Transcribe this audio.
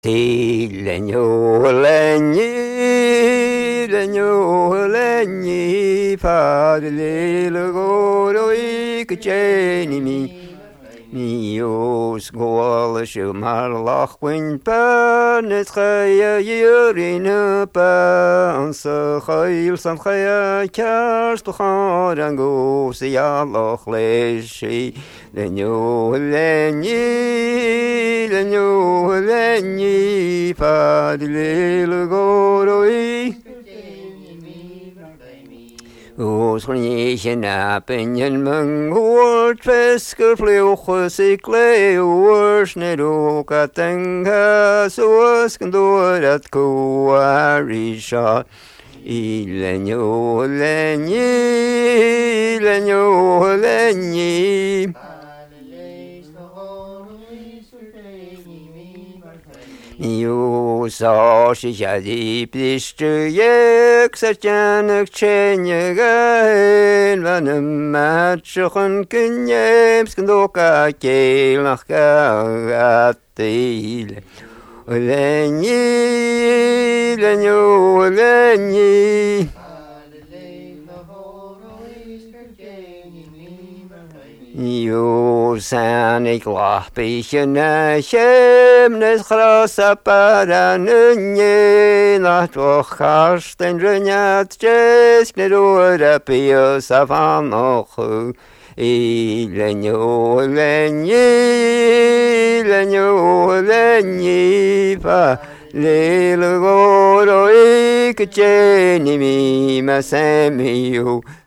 Ti legni, padre lagoro I kacheni mi os goal shil mar lachwin pan het chaya yurina pan sa chayil san chaya kars bachar an go se yalach leshi lenni padre lagoro I Os chynnychen a benjen mung hoort fesker vleuchels ik leeuwers net ook at enga zoals kan door dat koarisha lenni Jo sa sich a die blischte jek satjanek chenje gael van een matchen kunjems kandoka keel nach gaatile lenni Jo san ik lach beetje na net gras para nunje nacht och harst en renjat jes net ora pio savan och lenni pa le goro ik cheni mi ma semio